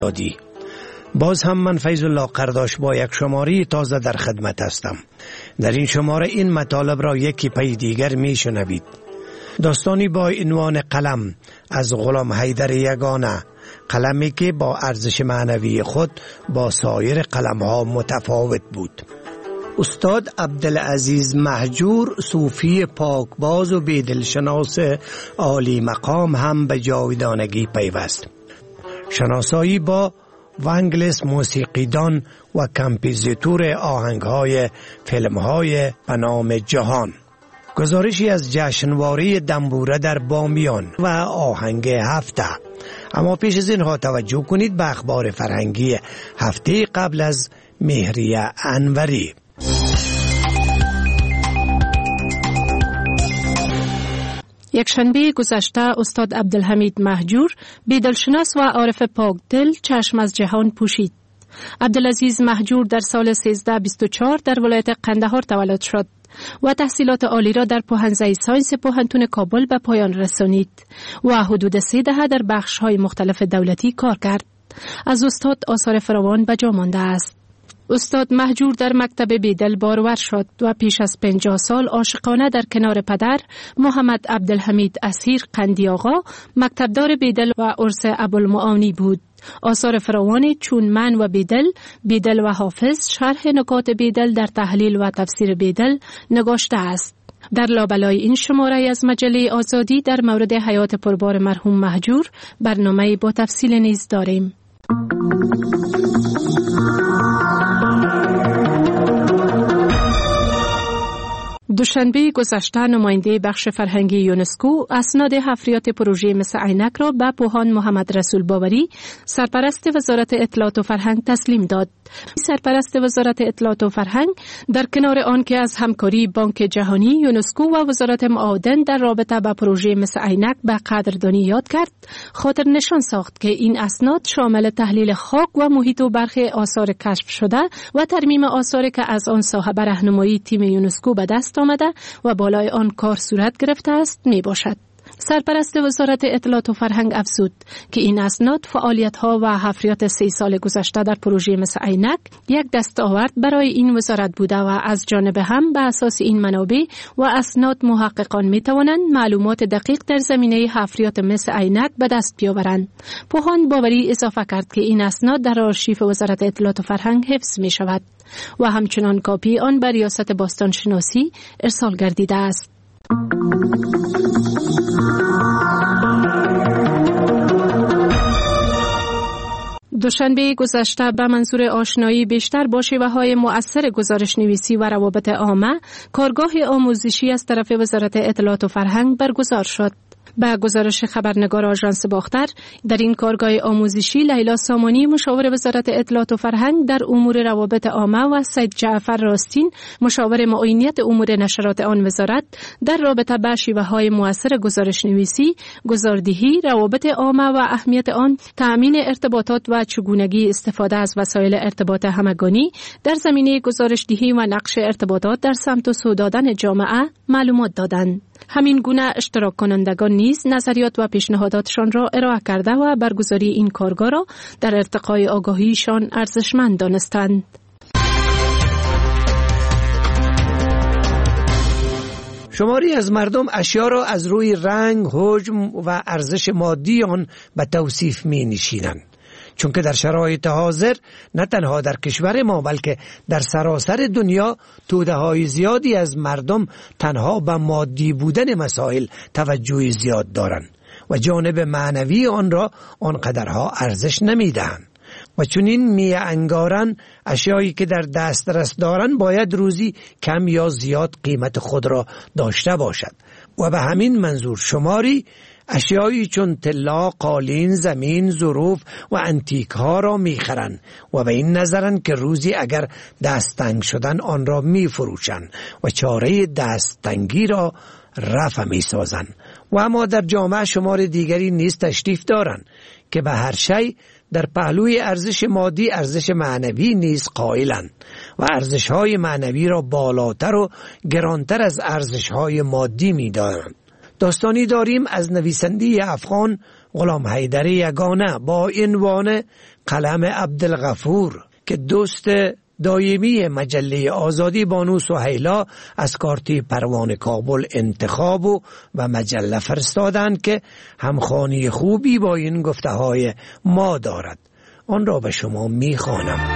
دادی. باز هم من فیض الله قرداش با یک شماره تازه در خدمت هستم. در این شماره این مطالب را یکی پی دیگر می شنوید. داستانی با عنوان قلم از غلام حیدر یگانه، قلمی که با ارزش معنوی خود با سایر قلم ها متفاوت بود. استاد عبدالعزیز مهجور، صوفی پاکباز و بیدلشناس عالی مقام، هم به جاودانگی پیوست. شناسایی با وانگلس، موسیقیدان و کمپوزیتور آهنگ‌های فیلم‌های به نام جهان. گزارشی از جشنواره دنبوره در بامیان و آهنگ هفته. اما پیش از اینها توجه کنید به اخبار فرهنگی هفته قبل از مهریه انوری. یکشنبه گذشته استاد عبدالحمید مهجور، بیدلشناس و عارف پاکدل، چشم از جهان پوشید. عبدالعزیز مهجور در سال 1324 در ولایت قندهار تولد شد و تحصیلات عالی را در پوهنزه ساینس پوهنتون کابل به پایان رسانید و حدود 3 دهه در بخش‌های مختلف دولتی کار کرد. از استاد آثار فراوان به جا مانده است. استاد مهجور در مکتب بیدل بارور شد و پیش از 50 سال عاشقانه در کنار پدر محمد عبدالحمید اسیر قندی آقا مکتبدار بیدل و عرس ابوالمعانی بود. آثار فراوانی چون من و بیدل و حافظ، شرح نکات بیدل در تحلیل و تفسیر بیدل نگاشته است. در لابلای این شماره از مجله آزادی در مورد حیات پربار مرحوم مهجور برنامه با تفصیل نیز داریم. دوشنبه گذشته نماینده بخش فرهنگی یونسکو اسناد حفریات پروژه مس عینک را به پوهان محمد رسول باوری، سرپرست وزارت اطلاعات و فرهنگ تسلیم داد. سرپرست وزارت اطلاعات و فرهنگ در کنار آن که از همکاری بانک جهانی، یونسکو و وزارت معادن در رابطه با پروژه مس عینک به قدردانی یاد کرد، خاطر نشان ساخت که این اسناد شامل تحلیل خاک و محیط و برخی آثار کشف شده و ترمیم آثاری که از آن ساحه به راهنمایی تیم یونسکو به دست آمده و بالای آن کار صورت گرفته است می باشد. سرپرست وزارت اطلاعات و فرهنگ افزود که این اسناد فعالیت‌ها و حفریات 3 سال گذشته در پروژه مس عینک یک دستاورد برای این وزارت بوده و از جانب هم به اساس این منابع و اسناد محققان می‌توانند معلومات دقیق در زمینه حفریات مس عینک به دست بیاورند. پوهان باوری اضافه کرد که این اسناد در آرشیو وزارت اطلاعات و فرهنگ حفظ می‌شود و همچنان کاپی آن به ریاست باستانشناسی ارسال گردیده است. دوشنبه گذشته به منظور آشنایی بیشتر با شیوه‌های مؤثر گزارش نویسی و روابط عامه، کارگاه آموزشی از طرف وزارت اطلاعات و فرهنگ برگزار شد. به گزارش خبرنگار آژانس باختر، در این کارگاه آموزشی لیلا سامانی، مشاور وزارت اطلاعات و فرهنگ در امور روابط عامه، و سید جعفر راستین، مشاور معاینیت امور نشرات آن وزارت، در رابطه با شیوه‌های مؤثر گزارش نویسی، گزاردهی، روابط عامه و اهمیت آن، تأمین ارتباطات و چگونگی استفاده از وسایل ارتباط همگانی در زمینه گزارش‌دهی و نقش ارتباطات در سمت و سو دادن جامعه معلومات دادند. همین گونه اشتراک کنندگان نیز نظریات و پیشنهاداتشان را ارائه کرده و برگزاری این کارگاه را در ارتقای آگاهیشان ارزشمند دانستند. شماری از مردم اشیا را از روی رنگ، حجم و ارزش مادی آن به توصیف می نشینند. چون که در شرایط حاضر نه تنها در کشور ما بلکه در سراسر دنیا توده‌های زیادی از مردم تنها به مادی بودن مسائل توجه زیاد دارند و جانب معنوی آن را آنقدرها ارزش نمیدهند و چنین می انگارند اشیایی که در دسترس دارند باید روزی کم یا زیاد قیمت خود را داشته باشد و به همین منظور شماری اشیایی چون طلا، قالین، زمین، ظروف و انتیک ها را میخرند و به این نظرند که روزی اگر دستتنگ شدن آن را میفروشند و چاره دستتنگی را رفع میسازند. و اما در جامعه شمار دیگری نیز تشریف دارند که به هر شی در پهلوی ارزش مادی ارزش معنوی نیز قائلند و ارزش‌های معنوی را بالاتر و گرانتر از ارزش‌های مادی می‌دانند. داستانی داریم از نویسنده افغان غلام حیدر یگانه با عنوان قلم عبدالغفور که دوست دایمی مجله آزادی بانو سهیلا از کارتی پروانه کابل انتخاب و مجله فرستادند که همخوانی خوبی با این گفته‌های ما دارد. آن را به شما می‌خوانم.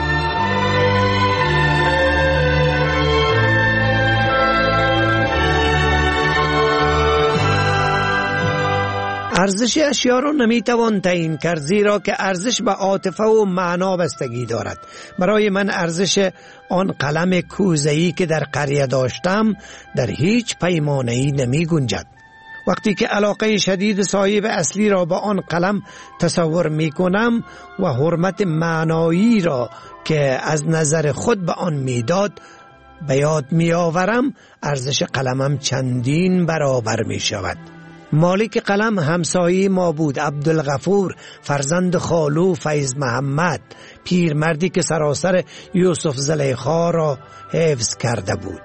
ارزش اشیا را نمیتوان تعیین کرد، زیرا که ارزش به عاطفه و معنا بستگی دارد. برای من ارزش آن قلم کوزه‌ای که در قریه داشتم در هیچ پیمانه‌ای نمی گنجد. وقتی که علاقه شدید صاحب اصلی را به آن قلم تصور می کنم و حرمت معنایی را که از نظر خود به آن میداد به یاد می آورم، ارزش قلمم چندین برابر می شود. مالک قلم همسایه ما بود، عبدالغفور، فرزند خالو فیض محمد، پیرمردی که سراسر یوسف زلیخا را حفظ کرده بود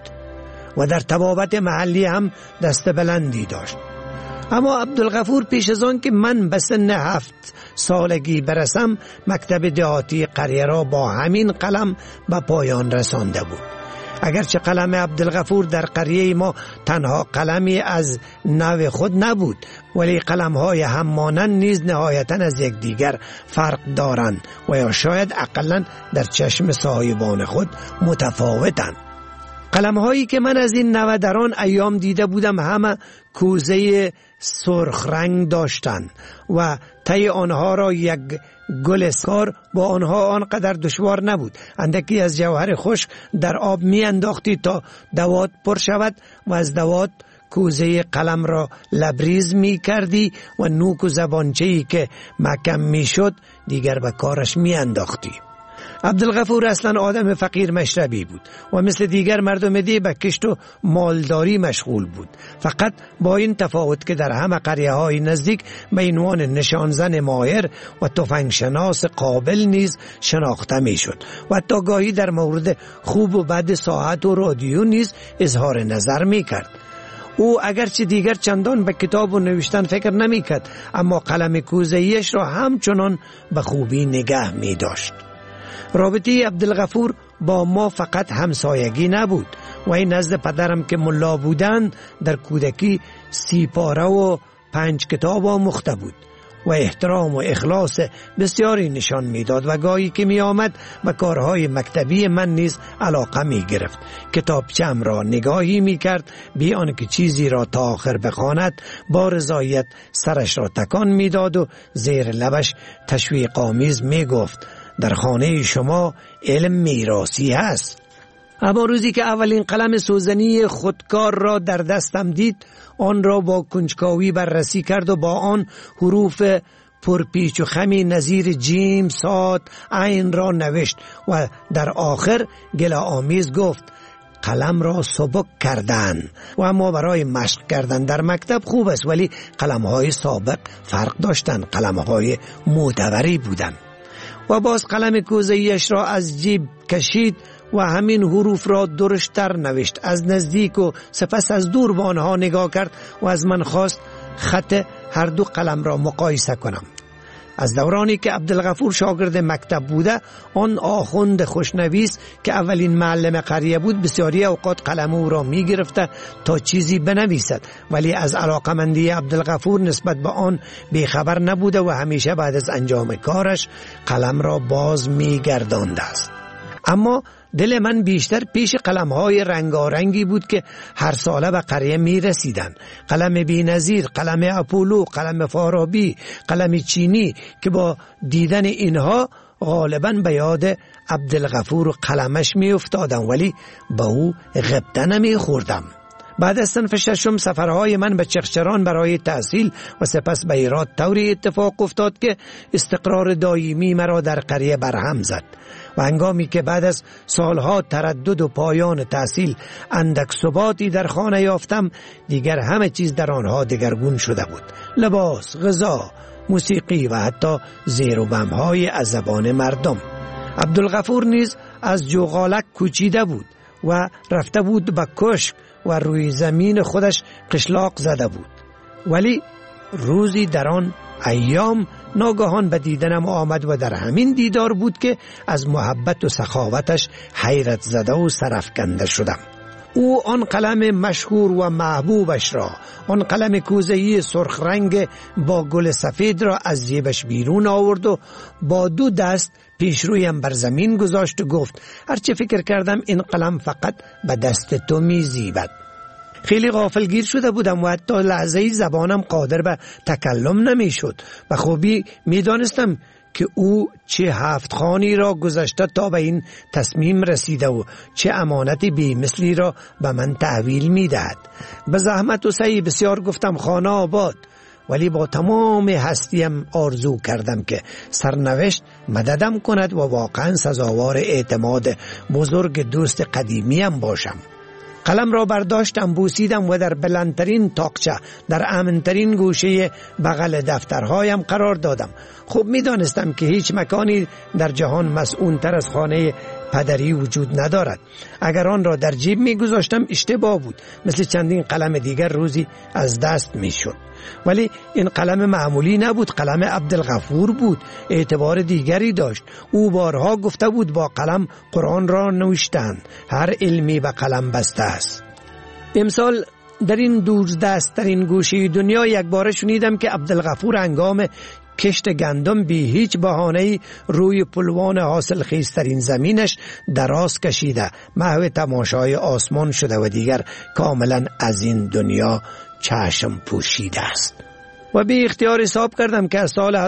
و در طبابت محلی هم دست بلندی داشت. اما عبدالغفور پیش از آن که من به سن 7 سالگی برسم، مکتب دهاتی قریه را با همین قلم به پایان رسانده بود. اگرچه قلم عبدالغفور در قریه ما تنها قلمی از نوع خود نبود، ولی قلم‌های همانند نیز نهایتاً از یکدیگر فرق دارند و یا شاید اقلاً در چشم صاحبان خود متفاوتند. قلم‌هایی که من از این نوع در آن ایام دیده بودم همه کوزه سرخ رنگ داشتند و طی آنها را یک گل اسکار با آنها آنقدر دشوار نبود. اندکی از جوهر خشک در آب می انداختی تا دوات پر شود و از دوات کوزه قلم را لبریز می کردی و نوک و زبانچه‌ای که محکم می شد دیگر به کارش می انداختی. عبدالغفور اصلا آدم فقیر مشربی بود و مثل دیگر مردم دی به کشت و مالداری مشغول بود، فقط با این تفاوت که در همه قریه های نزدیک به عنوان نشانزن ماهر و تفنگشناس قابل نیز شناخته می شد و حتی گاهی در مورد خوب و بد ساعت و رادیو نیز اظهار نظر می کرد. او اگرچه دیگر چندان به کتاب و نوشتن فکر نمی کرد، اما قلم کوزه‌ایش را همچنان به خوبی نگه می داشت. رابطه عبدالغفور با ما فقط همسایگی نبود و این نزد پدرم که ملا بودند در کودکی 30 پاره و 5 کتاب آموخته بود و احترام و اخلاص بسیاری نشان میداد و گاهی که می آمد به کارهای مکتبی من نیز علاقه می گرفت. کتابچه‌ام را نگاهی می کرد، بی آنکه چیزی را تا آخر بخواند با رضایت سرش را تکان می داد و زیر لبش تشویق آمیز می گفت: در خانه شما علم میراثی هست. اما روزی که اولین قلم سوزنی خودکار را در دستم دید، آن را با کنجکاوی بررسی کرد و با آن حروف پرپیچ و خمی نظیر جیم، صاد، عین را نوشت و در آخر گله آمیز گفت: قلم را سبک کردن و اما برای مشق کردن در مکتب خوب است، ولی قلم‌های سابق فرق داشتند، قلم‌های معتبری بودند. و باز قلم کوزه‌ایش را از جیب کشید و همین حروف را درشتر نوشت. از نزدیک و سپس از دور به آنها نگاه کرد و از من خواست خط هر دو قلم را مقایسه کنم. از دورانی که عبدالغفور شاگرد مکتب بوده، آن آخوند خوشنویس که اولین معلم قریه بود بسیاری اوقات قلم او را می گرفته تا چیزی بنویسد، ولی از علاقمندی عبدالغفور نسبت به آن بیخبر نبوده و همیشه بعد از انجام کارش قلم را باز می گردانده است. اما دل من بیشتر پیش قلم‌های رنگارنگی بود که هر ساله به قریه می رسیدن. قلم بی‌نظیر، قلم اپولو، قلم فارابی، قلم چینی که با دیدن اینها غالباً به یاد عبدالغفور و قلمش می افتادم، ولی با او غبطه نمی خوردم. بعد از صنف ششم سفرهای من به چغچران برای تحصیل و سپس به هرات طوری اتفاق افتاد که استقرار دائمی مرا در قریه برهم زد و هنگامی که بعد از سالها تردد و پایان تحصیل اندک ثباتی در خانه یافتم، دیگر همه چیز در آنها دگرگون شده بود. لباس، غذا، موسیقی و حتی زیر و بم‌های از زبان مردم. عبدالغفور نیز از جوغالک کوچیده بود و رفته بود به کشک و روی زمین خودش قشلاق زده بود، ولی روزی در آن ایام ناگهان به دیدنم آمد و در همین دیدار بود که از محبت و سخاوتش حیرت زده و سرافکنده شدم. او آن قلم مشهور و محبوبش را، آن قلم کوزه‌ای سرخ رنگ با گل سفید را از جیبش بیرون آورد و با 2 دست پیش رویم بر زمین گذاشت و گفت هرچه فکر کردم این قلم فقط به دست تو می زیبد. خیلی غافلگیر شده بودم و حتی لحظه‌ای زبانم قادر به تکلم نمی شد و خوبی می دانستم که او چه 7 خانی را گذاشته تا به این تصمیم رسیده و چه امانت بی‌مثلی را به من تحویل می دهد. به زحمت و سعی بسیار گفتم خانه آباد، ولی با تمام هستیم آرزو کردم که سرنوشت مددم کند و واقعا سزاوار اعتماد بزرگ دوست قدیمیم باشم. قلم را برداشتم، بوسیدم و در بلندترین تاقچه در امنترین گوشه بغل دفترهایم قرار دادم. خوب می دانستم که هیچ مکانی در جهان مسئول‌تر از خانه پدری وجود ندارد. اگر آن را در جیب می گذاشتم اشتباه بود، مثل چندین قلم دیگر روزی از دست می شد. ولی این قلم معمولی نبود، قلم عبدالغفور بود، اعتبار دیگری داشت. او بارها گفته بود با قلم قرآن را نوشتند، هر علمی به قلم بسته است. امسال در این دوردست‌ترین گوشه دنیا یک بار شنیدم که عبدالغفور هنگام کشت گندم بی هیچ بهانه‌ای روی پلوان حاصل خیزترین زمینش دراز کشیده، محو تماشای آسمان شده و دیگر کاملا از این دنیا چشم پوشیده است. و به اختیار حساب کردم که از سال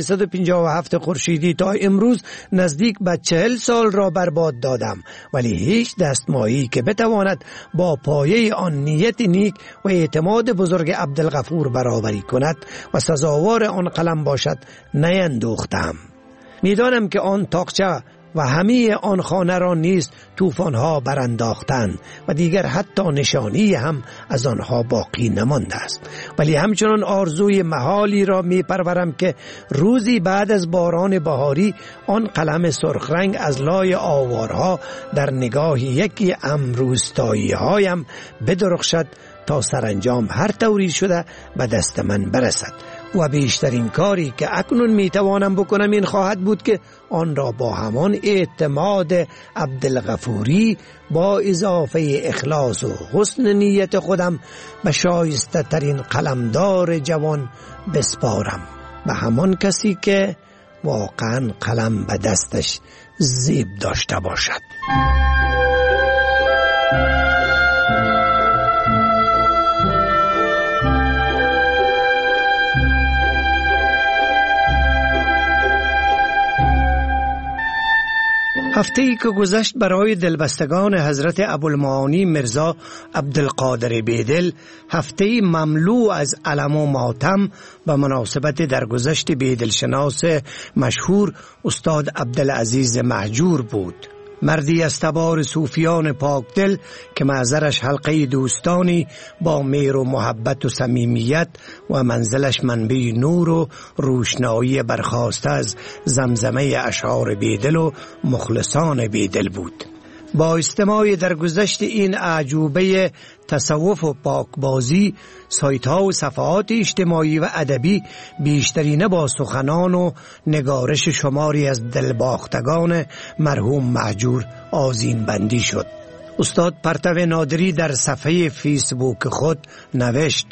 1357 خورشیدی تا امروز نزدیک به 40 سال را برباد دادم، ولی هیچ دستمایی که بتواند با پایه آن نیت نیک و اعتماد بزرگ عبدالغفور برابری کند و سزاوار آن قلم باشد نیندوختم. میدانم که آن تاقچه و همه آن خانه را نیز طوفان‌ها برانداختند و دیگر حتی نشانی هم از آنها باقی نمانده است، ولی همچنان آرزوی محالی را می‌پرورم که روزی بعد از باران بهاری آن قلم سرخ رنگ از لای آوارها در نگاه یکی روستایی‌هایم بدرخشد تا سرانجام هر طوری شده به دست من برسد. و بیشترین کاری که اکنون میتوانم بکنم این خواهد بود که آن را با همان اعتماد عبدالغفوری با اضافه اخلاص و حسن نیت خودم به شایسته ترین قلمدار جوان بسپارم، به همان کسی که واقعا قلم به دستش زیب داشته باشد. هفته‌ای که گذشت برای دلبستگان حضرت ابوالمعانی مرزا عبدالقادر بیدل هفته‌ای مملو از الم و ماتم به مناسبت درگذشت بیدلشناس مشهور استاد عبدالعزیز مهجور بود. مردی از تبار صوفیان پاکدل که محضرش حلقه دوستانی با مهر و محبت و صمیمیت و منزلش منبع نور و روشنایی برخاسته از زمزمه اشعار بیدل و مخلصان بیدل بود. با استماع در گذشت این اعجوبه تصوف و پاکبازی، سایت‌ها و صفحات اجتماعی و ادبی بیشترینه با سخنان و نگارش شماری از دلباختگان مرحوم مهجور آذین بندی شد. استاد پرتو نادری در صفحه فیسبوک خود نوشت: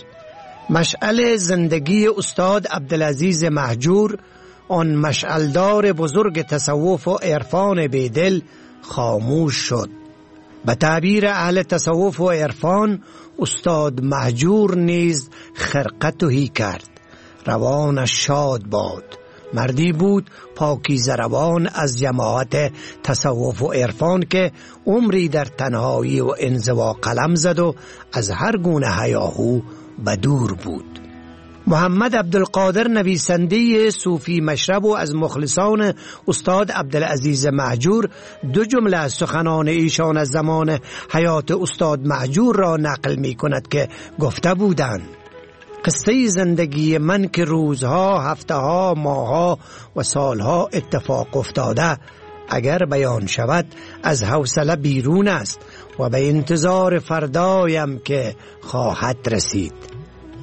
مشعل زندگی استاد عبدالعزیز مهجور، آن مشعلدار بزرگ تصوف و عرفان بیدل، خاموش شد. به تعبیر اهل تصوف و عرفان، استاد مهجور نیز خرقه تهی کرد. روانش شاد باد. مردی بود پاکیزه روان از جماعت تصوف و عرفان که عمری در تنهایی و انزوا قلم زد و از هر گونه هیاهو بدور بود. محمد عبدالقادر نویسنده صوفی مشرب و از مخلصان استاد عبدالعزیز مهجور 2 جمله از سخنان ایشان از زمان حیات استاد مهجور را نقل می کند که گفته بودند: قصه زندگی من که روزها، هفته‌ها، ماه‌ها و سالها اتفاق افتاده اگر بیان شود از حوصله بیرون است و به انتظار فردایم که خواهد رسید.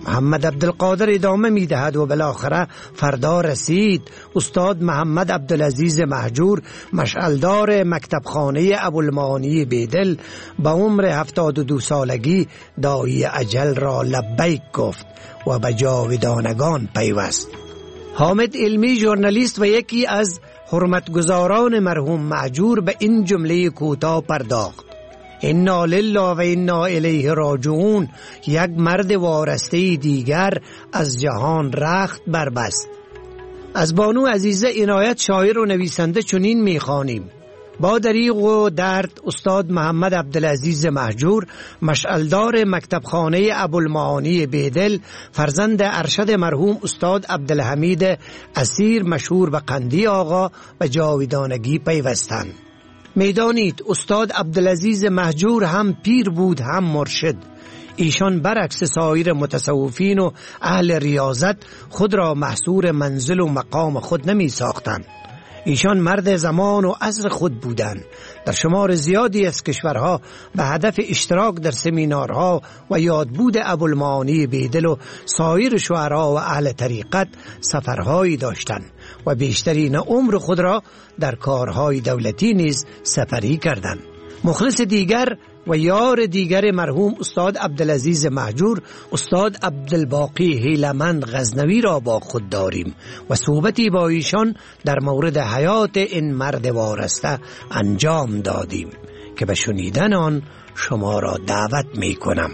محمد عبدالقادر ادامه می دهد و بالاخره فردا رسید. استاد محمد عبدالعزیز مهجور مشعلدار مکتبخانه ابوالمعانی بیدل به عمر 72 سالگی داعی اجل را لبیک گفت و به جاودانگان پیوست. حامد علمی ژورنالیست و یکی از حرمتگزاران مرحوم مهجور به این جمله کوتاه پرداخت: انا لله و انا الیه راجعون. یک مرد وارسته دیگر از جهان رخت بربست. از بانو عزیزه عنایت شاعر و نویسنده چنین میخوانیم: با دریغ و درد استاد محمد عبدالعزیز مهجور مشعلدار مکتبخانه ابوالمعانی بیدل فرزند ارشد مرحوم استاد عبدالحمید اسیر مشهور به قندی آقا و جاودانگی پیوستند. میدانید استاد عبدالعزیز مهجور هم پیر بود هم مرشد. ایشان برعکس سایر متصوفین و اهل ریاضت خود را محصور منزل و مقام خود نمی ساختند. ایشان مرد زمان و عصر خود بودند. در شمار زیادی از کشورها به هدف اشتراک در سمینارها و یادبود ابوالمعانی بیدل و سایر شعرا و اهل طریقت سفرهایی داشتند و بیشترین عمر خود را در کارهای دولتی نیز سپری کردند. مخلص دیگر و یار دیگر مرحوم استاد عبدالعزیز مهجور استاد عبدالباقی هیلمند غزنوی را با خود داریم و صحبتی با ایشان در مورد حیات این مرد وارسته انجام دادیم که به شنیدن آن شما را دعوت می کنم.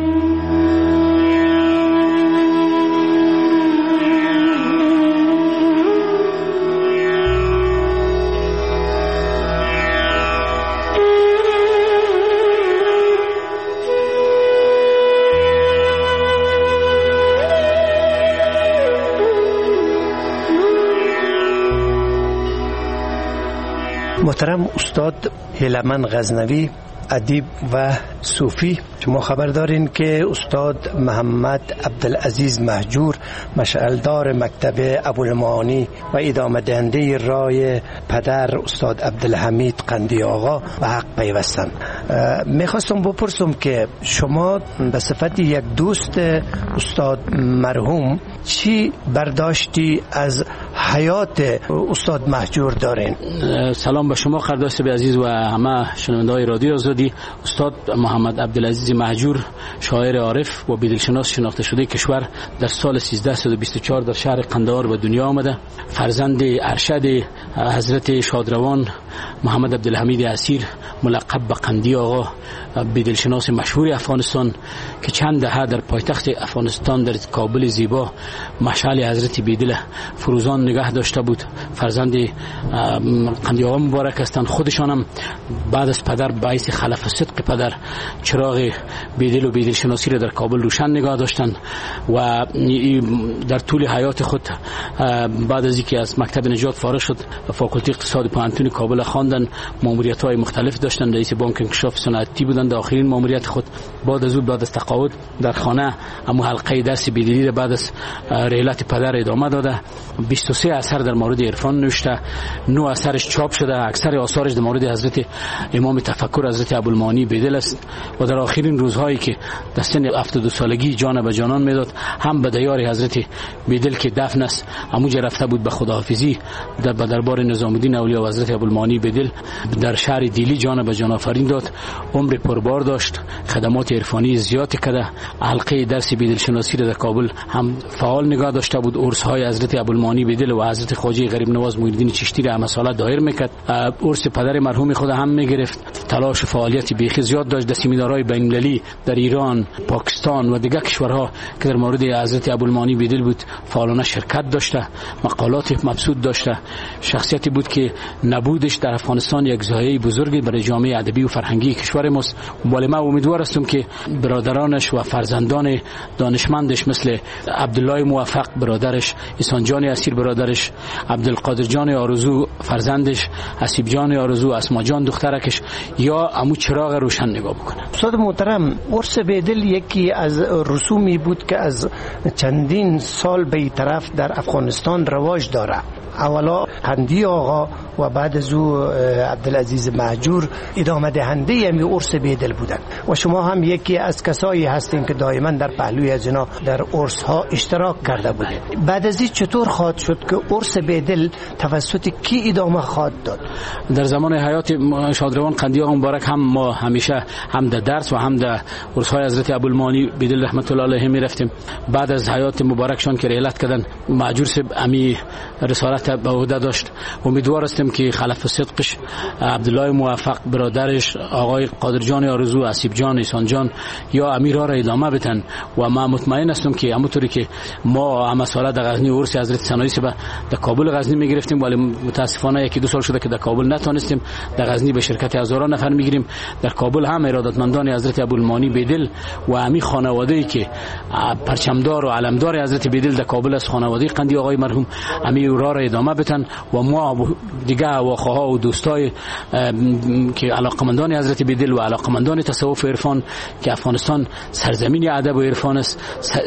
محترم استاد هیلمند غزنوی، ادیب و صوفی، شما خبر دارین که استاد محمد عبدالعزیز مهجور مشعلدار مکتب ابوالمعانی و ادامه دهنده رای پدر استاد عبدالحمید قندی آقا به حق پیوستند. میخواستم بپرسم که شما به صفت یک دوست استاد مرحوم چی برداشتی از حیات استاد مهجور دارین؟ سلام به شما خرداشت به عزیز و همه شنونده‌های رادیو آزادی. استاد محمد عبدالعزیز مهجور شاعر عارف و بی‌دلشناس شناخته شده کشور در سال 1324 در شهر قندهار به دنیا آمده. فرزند ارشد حضرت شادروان محمد عبدالحمید اسیر ملقب به قندی آقا، بی‌دلشناس مشهور افغانستان که چند دهه در پایتخت افغانستان در کابل زیبا مشعل حضرت بیدل فروزان نگاه داشته بود. فرزند قندی آقا مبارک هستند. خودشان هم بعد از پدر باعث خلف صدق پدر چراغ بیدل و بیدلشناسی را در کابل روشن نگاه داشتند و در طول حیات خود بعد از اینکه از مکتب نجات فارغ شد فاکولته اقتصاد پانتون کابل خواندن، ماموریت‌های مختلف داشتند. رئیس بانک انکشاف صنعتی بودند. آخرین ماموریت خود بعد از تقاعد در خانه اما حلقه درس بیدلی را بعد از رحلت پدر ادامه داده. 23 اثر در مورد عرفان نوشته، 9 اثرش چاپ شده. اکثر آثارش در مورد حضرت امام تفکر حضرت ابوالمعانی بیدل است و در آخرین روزهایی که در سن 72 سالگی جان به جانان میداد هم به دیار حضرت بیدل که دفن است اموجه رفته بود به خداحافظی در دربار نظام الدین اولیاء و حضرت ابوالمعانی بیدل در شهر دیلی جان به جان آفرین داد. عمر پربار داشت، خدمات عرفانی زیاد کرده. حلقه درس بیدلشناسی را در کابل هم فعال نگاه داشته بود. عرس‌های حضرت ابوالمعانی بیدل و حضرت خواجه غریب نواز معین الدین چشتی را هم ساله دایر میکرد. عرس پدر مرحوم خود هم میگرفت. تلاش و فعالیت بیخی زیاد داشت. در سمینارهای بین‌المللی در ایران، پاکستان و دیگر کشورها که در مورد حضرت ابوالمعانی بیدل بود فعالانه شرکت داشته. مقالات مبسوط داشته. شخصیتی بود که نبودش در افغانستان یک ضایعه بزرگی برای جامعه ادبی و فرهنگی کشور ماست. ولی من امیدوار هستم که برادرانش و فرزندان دانشمندش مثل عبدالله موفق برادرش، احسان جان اسیر برادرش، عبدالقادر جان آرزو فرزندش، حسیب جان آرزو، اسما جان دخترکش یا عمو چراغ روشن نگاه بکنن. استاد محترم، عرس بیدل یکی از رسومی بود که از چندین سال به طرف در افغانستان رواج داره. اولا قندی آقا و بعد از او عبدالعزیز مهجور ادامه دهنده امی عرس بیدل بودن و شما هم یکی از کسایی هستین که دائما در پهلوی از اینا در عرس ها اشتراک کرده بودید. بعد از این چطور خواهد شد که عرس بیدل توسط کی ادامه خواهد داد؟ در زمان حیات شادروان قندی آقا مبارک هم ما همیشه هم در درس و هم در عرس های حضرت ابوالمانی بیدل رحمت الله علیه می رفتیم. بعد از حیات مبارکشان که رحلت کردن مهجور صاحب امی رسالت به عهده داشت. امیدوار هستیم که خلف صدقش عبدالله موفق برادرش آقای قادر جان آرزو، اسیب جان، احسان جان یا امیر را ادامه بدن و ما مطمئن هستم که همونطوری که ما هم سال در غزنی عرس حضرت سنایی صاحب در کابل غزنی میگرفتیم ولی متاسفانه یکی دو سال شده که در کابل نتونستیم، در غزنی به شرکت هزاران نفر میگیریم. در کابل هم ارادتمندان حضرت ابوالمانی بیدل و امی خانواده‌ای که پرچمدار و علمدار حضرت بیدل در کابل از خانواده قندی آقای مرحوم امی را ادامه بدن و ما دیگه واخواه و دوستای که علاقمندان حضرت بیدل و علاقمندان تصوف و عرفان که افغانستان سرزمین ادب و عرفان است،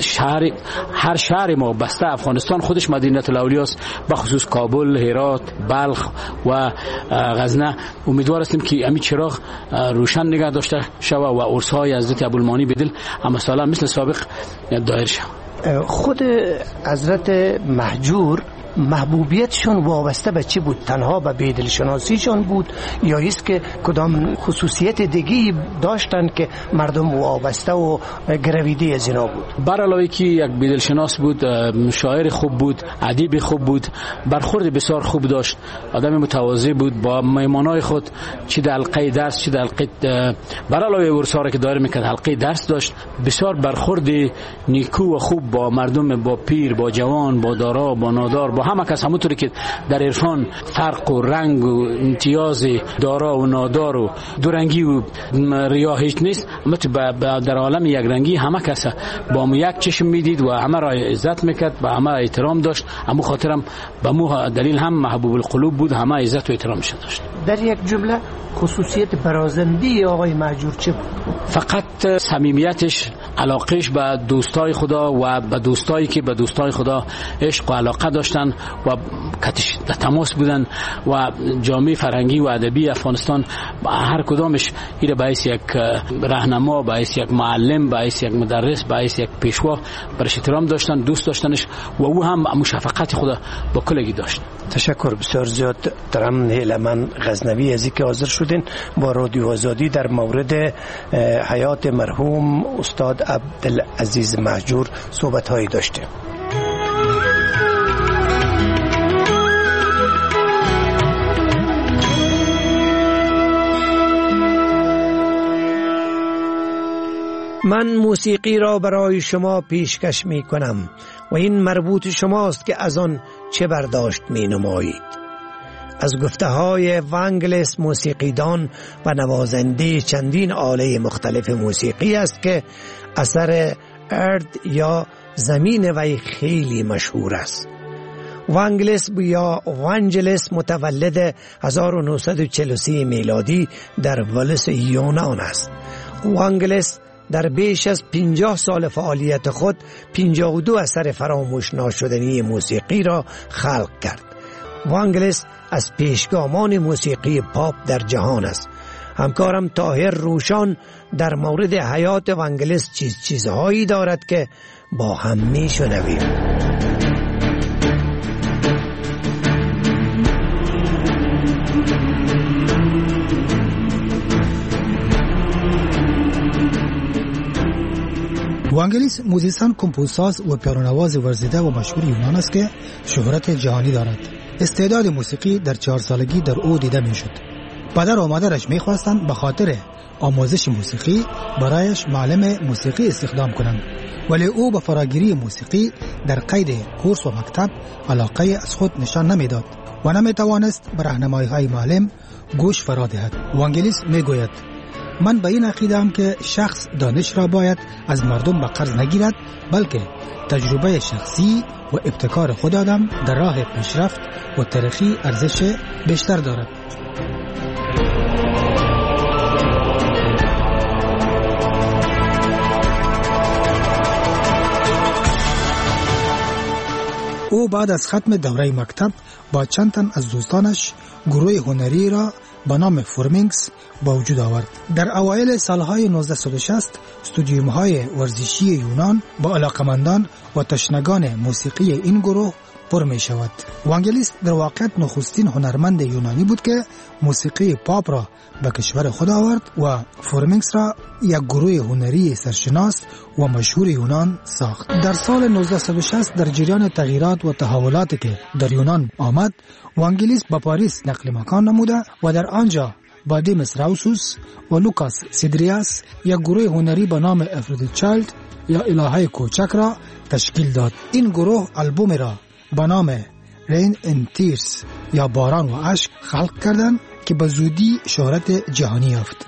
هر شهر ما بسته افغانستان خودش مدینه الاولیا است، به خصوص کابل، هرات، بلخ و غزنه. امیدوار هستیم که امی چراغ روشن نگه داشته شود و عرس‌های حضرت ابوالمانی بیدل مثلا مثل سابق دایر شود. خود حضرت مهجور محبوبیتشون وابسته به چی بود؟ تنها به بیدل شناسیشون بود یا است که کدام خصوصیت دیگی داشتن که مردم وابسته و گرویده از اینا بود؟ بر علاوه که یک بیدل شناس بود، شاعر خوب بود، ادیب خوب بود، برخورد بسیار خوب داشت، آدم متواضع بود، با مهمانای خود چه در حلقه درس چه در حلقه بر علاوه ورسا که دایر میکرد حلقه درس داشت، بسیار برخورد نیکو و خوب با مردم، با پیر، با جوان، با دارا، با نادار، با همه کس. همونطوری که در عرفان فرق و رنگ و امتیاز دارا و نادار و دورنگی و ریا هیچ نیست، اما در عالم یک رنگی همه کس با مو یک چشم میدید و همه را عزت میکرد، با همه احترام داشت. همون خاطرم به مو دلیل هم محبوب القلوب بود، همه عزت و احترامش داشت. در یک جمله خصوصیت برازنده آقای مهجور چه بود؟ فقط صمیمیتش، علاقهش به دوستای خدا و به دوستایی که به دوستای خدا عشق و علاقه داشتن و کتش در تماس بودن و جامعه فرهنگی و ادبی افغانستان هر کدامش ایره باعث یک راهنما، باعث یک معلم، باعث یک مدرس، باعث یک پیشوا برش احترام داشتن، دوست داشتنش و او هم مشفقت خدا با کلگی داشت. تشکر بسیار زیاد درم هیلمن غزنوی از اینکه حاضر شدین با رادیو آزادی در مورد حیات مرحوم استاد عبدالعزیز مهجور صحبت هایی داشتیم. من موسیقی را برای شما پیشکش می کنم و این مربوط شماست که از آن چه برداشت می نمایید. از گفته های وانگلس موسیقیدان و نوازنده چندین آله مختلف موسیقی است که اثر ارد یا زمین وی خیلی مشهور است. وانگلس یا وانجلس متولد 1943 میلادی در ولس یونان است. وانگلس در بیش از 50 سال فعالیت خود 52 اثر فراموش ناشدنی موسیقی را خلق کرد. وانگلس از پیشگامان موسیقی پاپ در جهان است. همکارم طاهر روشان در مورد حیات وانگلس چیزهایی دارد که با هم میشنویم. وانگلیس موزیسین، کمپوزساز و پیانونواز ورزیده و مشهور یونان است که شهرت جهانی دارد. استعداد موسیقی در 4 سالگی در او دیده می شد. پدر و مادرش می خواستند به خاطر آموزش موسیقی برایش معلم موسیقی استخدام کنند، ولی او به فراگیری موسیقی در قید کورس و مکتب علاقه از خود نشان نمی داد و نمی توانست به راهنمایی های معلم گوش فرا دهد. وانگلیس می گوید: من به این عقیده‌ام که شخص دانش را باید از مردم به قرض نگیرد، بلکه تجربه شخصی و ابتکار خود آدم در راه پیشرفت و ترقی ارزش بیشتر دارد. او بعد از ختم دوره مکتب با چند تن از دوستانش گروه هنری را به نام فورمینگز با وجود آورد. در اوایل سالهای 1960 استودیوم‌های ورزشی یونان با علاقمندان و تشنگان موسیقی این گروه پر می شود. وانگلیس در واقع نخستین هنرمند یونانی بود که موسیقی پاپ را به کشور خود آورد و فورمینگز را یک گروه هنری سرشناس و مشهور یونان ساخت. در سال 1960 در جریان تغییرات و تحولاتی که در یونان آمد، وانگلیس به پاریس نقل مکان نموده و در آنجا با دیمس راوسوس و لوکاس سیدریاس یک گروه هنری به نام افرودیت چایلد یا الهه کوچک را تشکیل داد. این گروه آلبوم را به نام رین ان تیرز یا باران و اشک خلق کردند که به زودی شهرت جهانی یافت.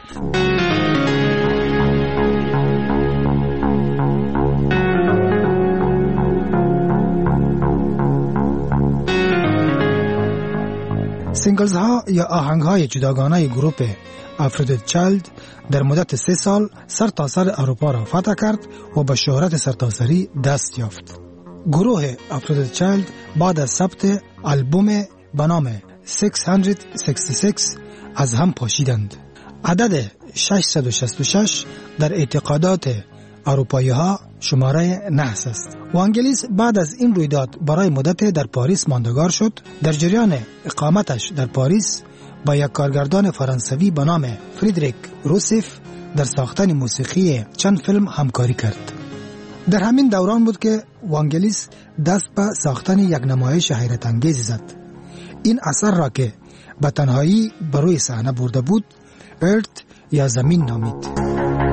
سینگلز ها یا آهنگ های جداگانه گروه افرودیت چایلد در مدت 3 سال سرتاسر اروپا را فتح کرد و به شهرت سرتاسری دست یافت. گروه افرودیت چایلد بعد از ثبت آلبوم به نام 666 از هم پاشیدند. عدد 666 در اعتقادات اروپایی ها شماره نحس است. وانگلیس بعد از این رویداد برای مدت در پاریس ماندگار شد. در جریان اقامتش در پاریس با یک کارگردان فرانسوی به نام فریدریک روسیف در ساختن موسیقی چند فیلم همکاری کرد. در همین دوران بود که وانگلیس دست به ساختن یک نمایش حیرت انگیز زد. این اثر را که به تنهایی بر روی صحنه برده بود، ارت یا زمین نامید.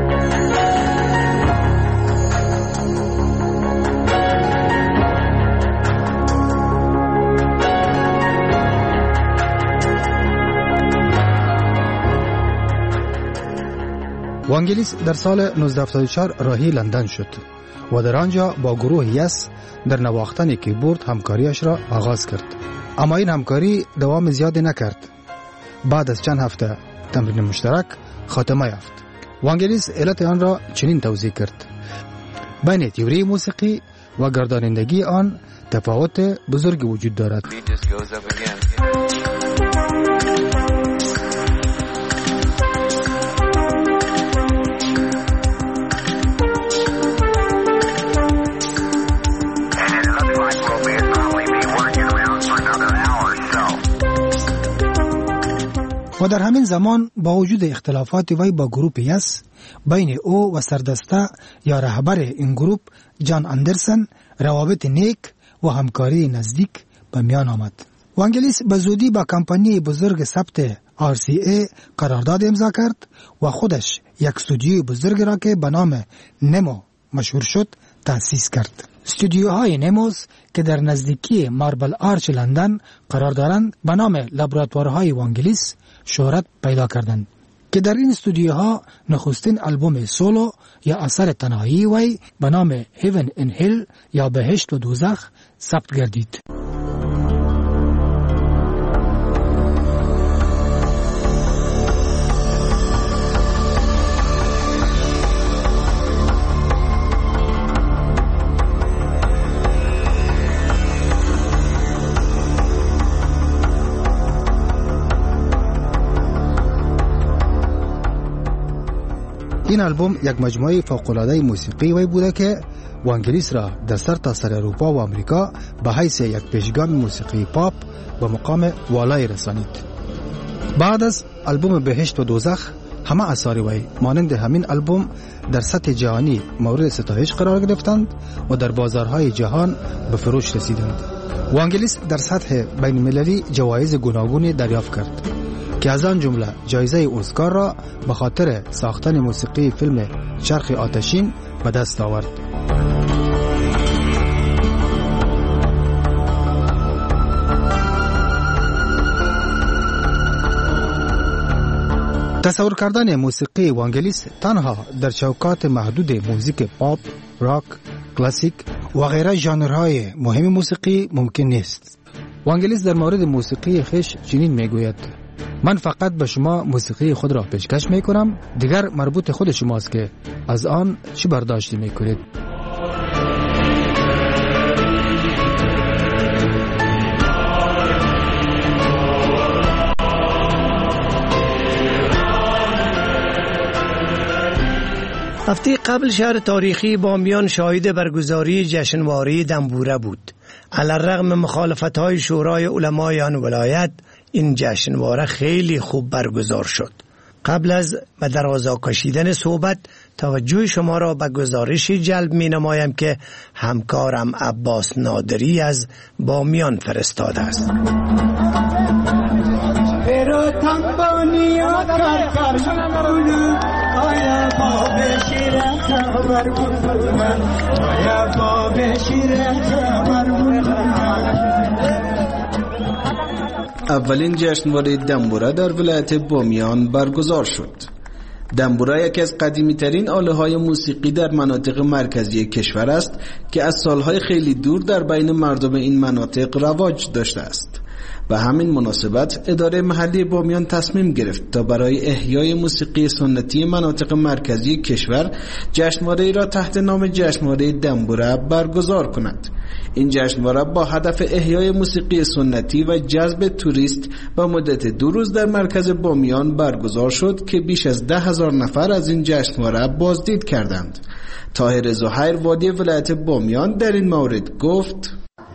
وانگلیس در سال 1974 راهی لندن شد و در آنجا با گروه یس در نواختن کیبورد همکاریش را آغاز کرد. اما این همکاری دوام زیادی نکرد. بعد از چند هفته تمرین مشترک خاتمه یافت. وانگلیس علت آن را چنین توضیح کرد: بین تئوری موسیقی و گردانندگی آن تفاوت بزرگی وجود دارد. و در همین زمان با وجود اختلافات وی با گروپ یس، بین او و سردسته یا رهبر این گروپ جان اندرسن روابط نیک و همکاری نزدیک به میان آمد. وانگلیس به زودی با کمپانی بزرگ ثبت RCA قرارداد امضا کرد و خودش یک استودیوی بزرگ را که به نام نمو مشهور شد تأسیس کرد. استودیوهای نموز که در نزدیکی ماربل آرچ لندن قرار دارند به نام لابراتوارهای وانگلیس شهرت پیدا کردند که در این استودیوها نخستین آلبوم سولو یا اثر تنهایی وی به نام Heaven and Hell یا بهشت و دوزخ ثبت گردید. این آلبوم یک مجموعه فوق‌العاده موسیقی وی بوده که وانگلیس را در سرتاسر اروپا و آمریکا به حیث یک پیشگام موسیقی پاپ به مقام والای رسانید. بعد از آلبوم بهشت و دوزخ همه آثار وی مانند همین آلبوم در سطح جهانی مورد ستایش قرار گرفتند و در بازارهای جهان به فروش رسیدند. وانگلیس در سطح بین المللی جوایز گوناگونی دریافت کرد که از آن جمله جایزه اسکار را به خاطر ساختن موسیقی فیلم چرخ آتشین به دست آورد. تصور کردن موسیقی وانگلیس تنها در چوکات محدود موزیک پاپ، راک، کلاسیک و غیره ژانرهای مهم موسیقی ممکن نیست. وانگلیس در مورد موسیقی خویش چنین میگوید: من فقط به شما موسیقی خود را پیشکش می کنم، دیگر مربوط خود شماست که از آن چی برداشت می کنید. هفته قبل شهر تاریخی بامیان شاهد برگزاری جشنواره دنبوره بود. علی‌الرغم مخالفت‌های شورای علمای آن ولایت، این جشنواره خیلی خوب برگزار شد. قبل از به درازا کشیدن صحبت، توجه شما را به گزارشی جلب می نمایم که همکارم عباس نادری از بامیان فرستاده است. اولین جشنواره دنبوره در ولایت بامیان برگزار شد. دنبوره یکی از قدیمی ترین آله های موسیقی در مناطق مرکزی کشور است که از سالهای خیلی دور در بین مردم این مناطق رواج داشته است. به همین مناسبت اداره محلی بامیان تصمیم گرفت تا برای احیای موسیقی سنتی مناطق مرکزی کشور جشنواره را تحت نام جشنواره دنبوره برگزار کند. این جشنواره با هدف احیای موسیقی سنتی و جذب توریست به مدت 2 روز در مرکز بامیان برگزار شد که بیش از 10,000 نفر از این جشنواره بازدید کردند. طاهر زهیر وادی ولایت بامیان در این مورد گفت: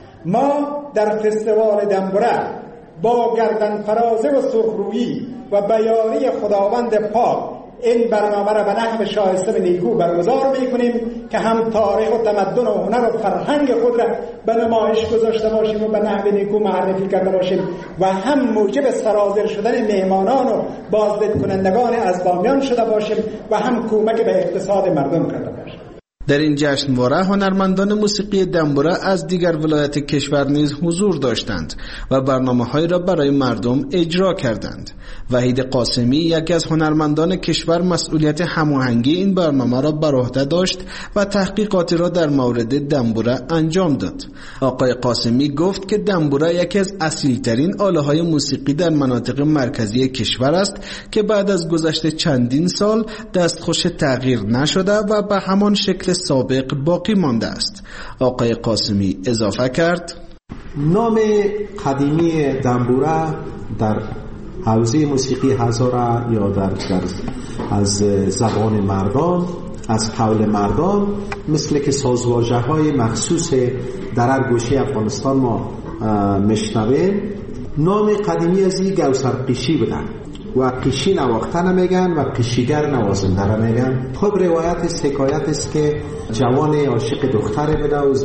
ما در فستیوال دنبوره با گردن فرازه و سرخرویی و بیاری خداوند پاک این برنامه را به نحو شایسته و نیکو برگزار میکنیم که هم تاریخ و تمدن و هنر و فرهنگ خود را به نمایش گذاشته باشیم و به نحو نیکو معرفی کرده باشیم و هم موجب سرازیر شدن مهمانان و بازدید کنندگان از بامیان شده باشیم و هم کمک به اقتصاد مردم کرده باشیم. در این جشنواره هنرمندان موسیقی دنبوره از دیگر ولایات کشور نیز حضور داشتند و برنامه‌های را برای مردم اجرا کردند. وحید قاسمی یکی از هنرمندان کشور مسئولیت هماهنگی این برنامه را بر عهده داشت و تحقیقاتی را در مورد دنبوره انجام داد. آقای قاسمی گفت که دنبوره یکی از اصیل‌ترین آله‌های موسیقی در مناطق مرکزی کشور است که بعد از گذشت چندین سال دستخوش تغییر نشده و به همان شکل سابق باقی مانده است. آقای قاسمی اضافه کرد: نام قدیمی دنبوره در حوزه موسیقی هزاره یا در از زبان مردم، از قول مردم، مثل که سازواژه های مخصوص در هر گوشه افغانستان ما میشنویم، نام قدیمی از این گوسر قیشی بودن و قیشی نواخته نمیگن و قیشیگر نوازنده نمیگن. خب روایت است، حکایت است که جوان عاشق دختر بوده و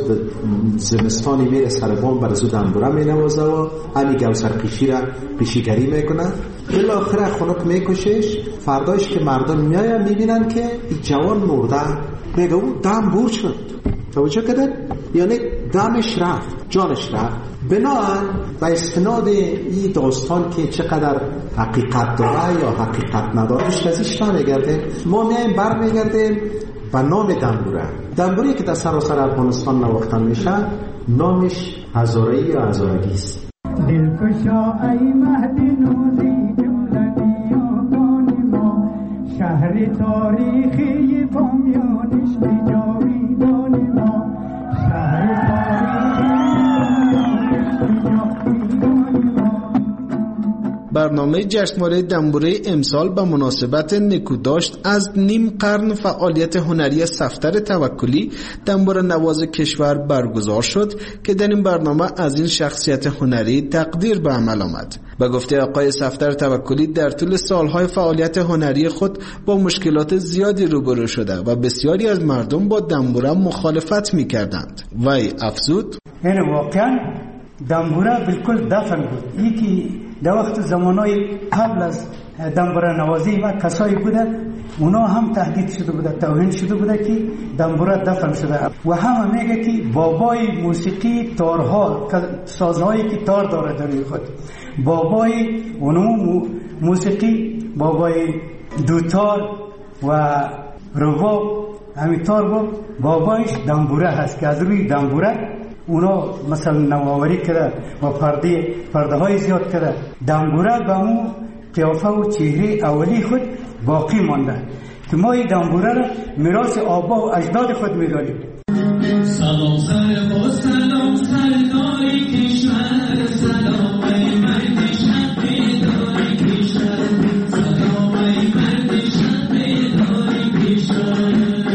زمستانی میره سر بام بر زو دنبوره مینوازه و همین گوسر قیشی را قیشیگری میکنه. بالاخره خنک میکشش. فرداش که مردم میاین میبینن که این جوان مرده، میگه او دم بور شد. توجه کردن؟ یعنی دمش رفت، جانش رفت. بناهن به استناد این داستان که چقدر حقیقت داره یا حقیقت نداره ازش نمیگردیم. ما میایم بر میگردیم و نام دنبوره. دنبوری که در سراسر افغانستان نواخته میشه نامش هزاره‌ای یا هزارگی است. دلکشا ای مهدی نوزی جولدی آبانی ما، شهر تاریخی بامیانش به جاویدان ما، شهر برنامه جشنواره دنبوره امسال به مناسبت نکوداشت از نیم قرن فعالیت هنری صفدر توکلی دنبوره نواز کشور برگزار شد که در این برنامه از این شخصیت هنری تقدیر به عمل آمد. به گفته آقای صفدر توکلی در طول سالهای فعالیت هنری خود با مشکلات زیادی روبرو شده و بسیاری از مردم با دنبوره مخالفت می‌کردند. وی افزود: این واقعا دنبوره بالکل دفن بود. یکی در وقت زمانای قبل از دنبوره نوازی و کسایی بوده اونا هم تهدید شده بوده، توهین شده بوده که دنبوره دفن شده و همه میگه که بابای موسیقی تارها، سازهایی که تار داره در خود، بابای اونو موسیقی، بابای دوتار و رباب، همین تار بود، بابایش دنبوره هست که از روی دنبوره اونا مثلا نوآوری کرده و پرده های زیاد کرده. دنبوره به مو قیافه و چهره اولی خود باقی مانده که ما این دنبوره را میراث آبا و اجداد خود میدانیم. سلام سر با سلام سرداری کشور، سلام ای مرد شب بیداری کشور، سلام ای مرد شب بیداری کشور.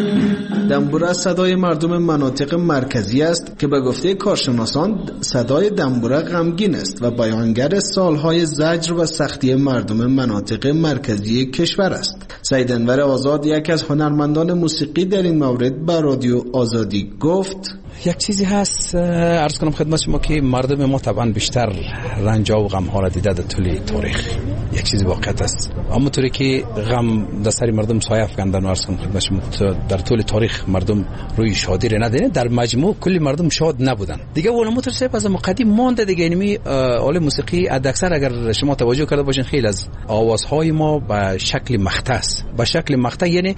دنبوره صدای مردم مناطق مرکزی است که به گفته کارشناسان صدای دنبوره غمگین است و بیانگر سالهای زجر و سختی مردم مناطق مرکزی کشور است. سعید انور آزاد، یک از هنرمندان موسیقی، در این مورد به رادیو آزادی گفت: یک چیزی هست عرض کنم خدمت شما که مردم ما طبعا بیشتر رنج و غم ها را دیده در طول تاریخ. یک چیزی واقعیت است، اما طوری که غم در سر مردم سایه افکندن و عرض کنم خدمت شما در طول تاریخ مردم روی شادی را ندیدن. در مجموع کلی مردم شاد نبودن دیگه. علما ترسه از قدیم مانده دیگه. اینمی آله موسیقی اکثر اگر شما توجه کرده باشین خیلی از آوازهای ما به شکل مقطع است. به شکل مقطع یعنی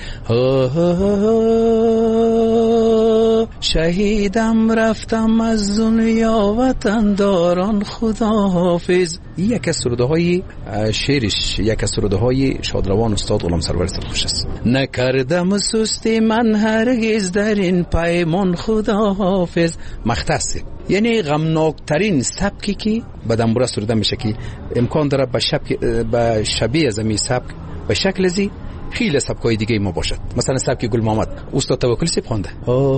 شهیدم رفتم از دنیا وطن داران خدا حافظ. یک از سروده های شعرش، یک از سروده های شادروان استاد غلام سرور سرخوش است. نکردم سستی من هرگز در این پیمان خدا حافظ. مختص یعنی غمناکترین سبکی که به دنبوره سروده میشه که امکان داره به شبیه از این سبک به شکل زی خیلی سبکای دیگه ما باشد. مثلا سبک گل محمد استاد توکلی سی خوانده: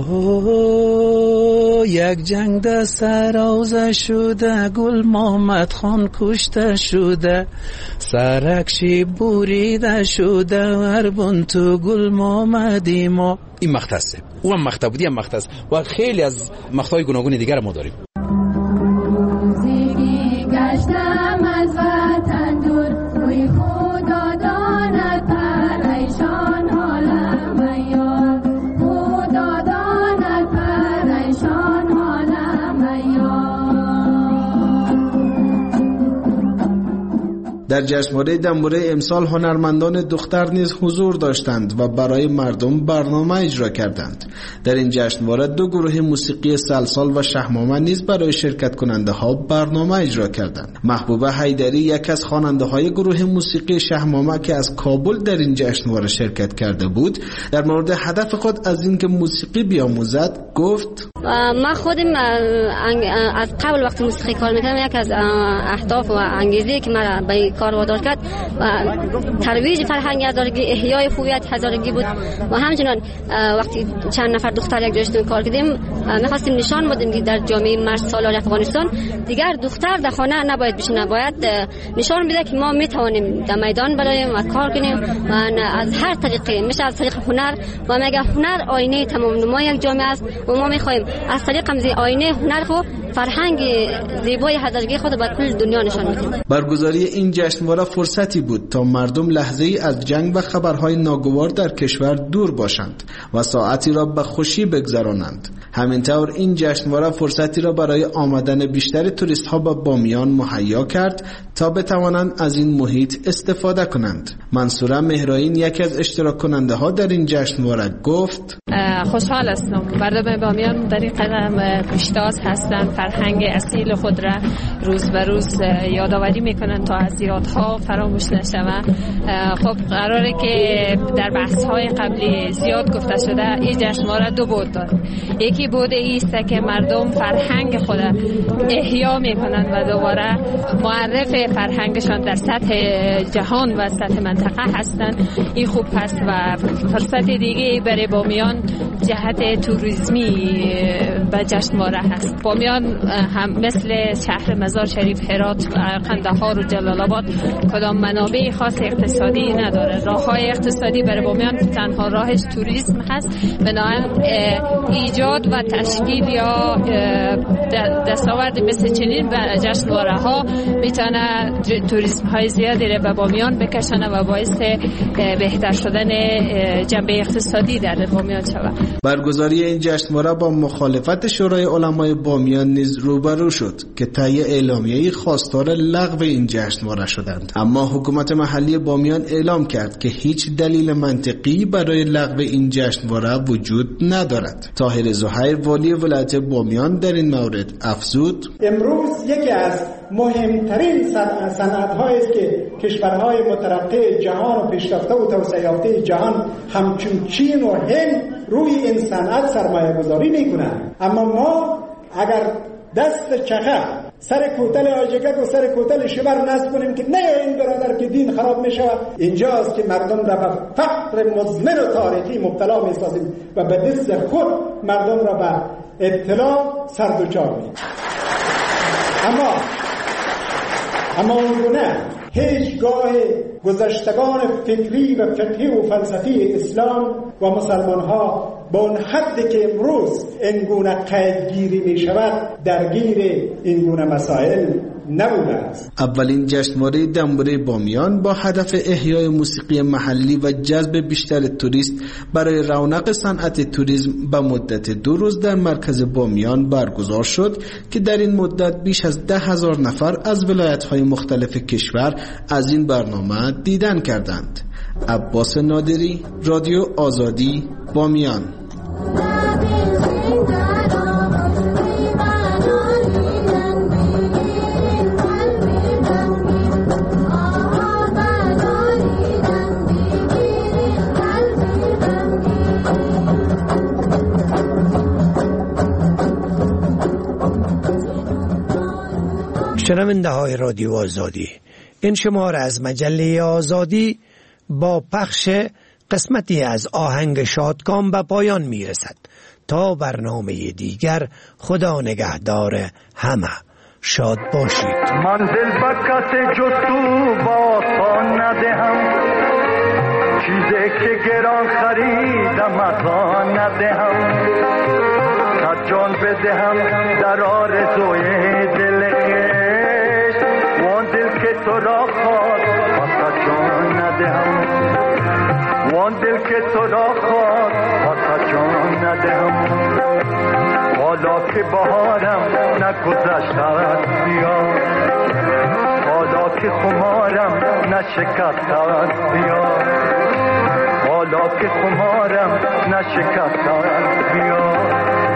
یک جنگ در سراوزه شده، گل محمد خان کشته شده، سرکشی بریده شده، وربون تو گل محمدی ما. این مختصه. او هم مقطع بودی، هم مختص و خیلی از مقطعای گوناگون دیگر ما داریم. در جشنواره دنبوره امسال هنرمندان دختر نیز حضور داشتند و برای مردم برنامه اجرا کردند. در این جشنواره دو گروه موسیقی سلسال و شهمامه نیز برای شرکت کننده ها برنامه اجرا کردند. محبوبه حیدری، یک از خواننده های گروه موسیقی شهمامه که از کابل در این جشنواره شرکت کرده بود، در مورد هدف خود از اینکه موسیقی بیاموزد گفت: من خودم از قبل وقتی موسیقی کار میکردم، یک از اهداف و انگیزه که من به کار وادار کرد ترویج فرهنگ هزارگی، احیای هویت هزارگی بود و همچنان وقتی چند نفر دختر یک جشن کار کردیم می‌خواستیم نشان بدیم که در جامعه مرد سالار افغانستان دیگر دختر در خانه نباید بشینه، باید نشان بده که ما میتوانیم در میدان برایم و کار کنیم و از هر طریقی، میشه از طریق هنر و مگر هنر آینه تمام نمای یک جامعه است و ما می‌خوایم از طریق آینه هنر خود فرهنگ زیبای هزارگی خود به کل دنیا نشان بدیم. برگزاری این جشنواره فرصتی بود تا مردم لحظه‌ای از جنگ و خبرهای ناگوار در کشور دور باشند و ساعتی را به خوشی بگذرانند. همینطور این جشنواره فرصتی را برای آمدن بیشتر توریست ها به بامیان مهیا کرد تا بتوانند از این محیط استفاده کنند. منصوره مهرائین، یکی از اشتراک کننده ها در این جشنواره، گفت: خوشحال هستم. مردم بامیان در این قدم پیشتاز هستند، فرهنگ اصیل خود را روز به روز یادآوری میکنند تا از یادها فراموش نشود. خب قراره که در بحث های قبلی زیاد گفته شده این جشنواره دو بود داره. یکی بود ایست که مردم فرهنگ خود احیا میکنند و دوباره معرف فرهنگشان در سطح جهان و سطح منطقه هستند. این خوب هست و فرصت دیگه برای بامیان جهت توریسمی به جشنواره هست. بامیان هم مثل شهر مزار شریف، هرات، قندهار و جلال آباد کدام منابع خاص اقتصادی نداره. راههای اقتصادی برای بامیان تنها راهش توریسم هست. بنابراین ایجاد و تشکیل یا دستاورد مثل چنین جشنواره ها میتونه توریسم های زیادی رو به بامیان بکشنه و باعث بهتر شدن جنبه اقتصادی در بامیان شود. برگزاری این جشنواره با مخالفت شورای علمای بامیان نیز روبرو شد که طی اعلامیه‌ای خواستار لغو این جشنواره شدند، اما حکومت محلی بامیان اعلام کرد که هیچ دلیل منطقی برای لغو این جشنواره وجود ندارد. طاهر زهیر، والی ولایت بامیان، در این مورد افزود: امروز یکی از مهمترین صنعت‌هایی است که کشورهای مترقی جهان و پیشرفته و توسعه یافته جهان همچون چین و هند روی این صنعت سرمایه گذاری میکنند. اما ما اگر دست چخه سر کوتل آجگک و سر کوتل شبر نصب کنیم که نه این برادر که دین خراب می شود. اینجاست که مردم را به فقر مزمن و تاریخی مبتلا می سازیم و به دست خود مردم را به اطلاع سردوچار می. اما اونگونه هیچگاه گذشتگان فکری و فقهی و فلسفی اسلام و مسلمان ها با اون حدی که امروز اینگونه قیدگیری می شود درگیر اینگونه مسائل نبوده است. اولین جشنواره دنبوره بامیان با هدف احیای موسیقی محلی و جذب بیشتر توریست برای رونق صنعت توریسم به مدت 2 روز در مرکز بامیان برگزار شد که در این مدت بیش از 10,000 نفر از ولایت‌های مختلف کشور از این برنامه دیدن کردند. عباس نادری، رادیو آزادی، بامیان. شنونده های رادیو آزادی، این شماره از مجله آزادی با پخش قسمتی از آهنگ شادکام به پایان می رسد. تا برنامه دیگر، خدا نگهدار همه. شاد باشید. من دل بکت جز تو با پا ندهم، چیزی که گران خریدم ازا ندهم، صد جان بدهم در آرزوی دل خیش، وان دل که تو را خواست واسه جان ندهم، وان دل که تو را خواست واسه جان ندهم. حالا که بهارم نگذشته است بیا، حالا که خمارم نشکسته است بیا، حالا که خمارم نشکسته است بیا.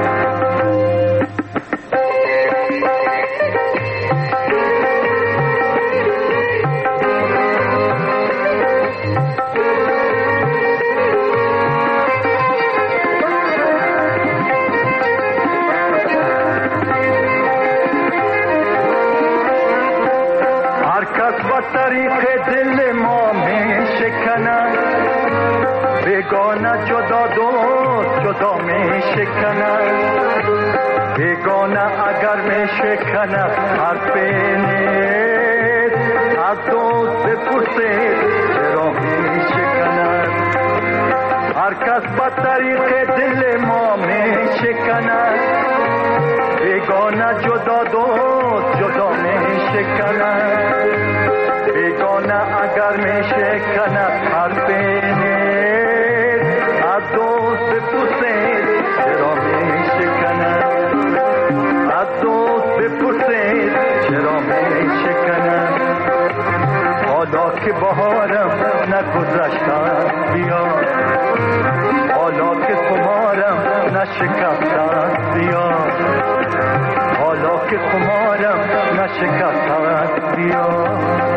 طریق دل ما می شکنند، بیگانه جدا دوست جدا می شکنند، بیگانه اگر می شکند حرف نیست، از دوست بپرسید چرا می شکند. هر کس به طریق دل ما می شکند، بیگانه جدا دوست جدا می شکند، بیگانه اگر می شکند حرف نیست، از دوست بپرسید چرا می شکند، از دوست بپرسید چرا می شکند. حالا که بهارم نگذشته است بیا، حالا که خمارم نشکسته است بیا، حالا که خمارم نشکسته است بیا.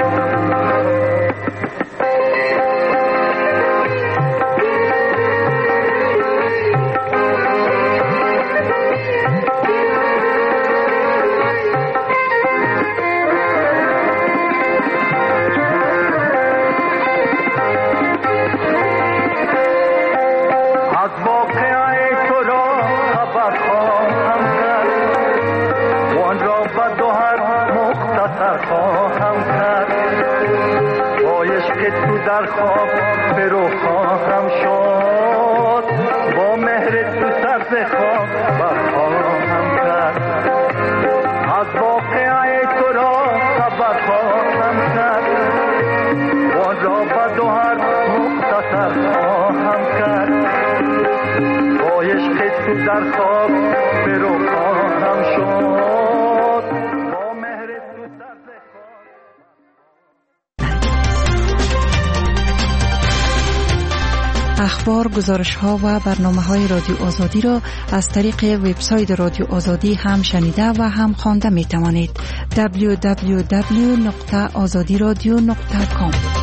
در خواب برو خواهم شد، با مهر تو سرز خواب برخواهم کرد، از واقعه تو را خبر خواهم کرد، وان را به دو هر مختصر خواهم کرد، با عشق تو در خواب برو خواهم شد، با مهر تو سرز خواب. اخبار، گزارش‌ها و برنامه‌های رادیو آزادی را از طریق وبسایت رادیو آزادی هم شنیده و هم خوانده می‌توانید. www.azadiradio.com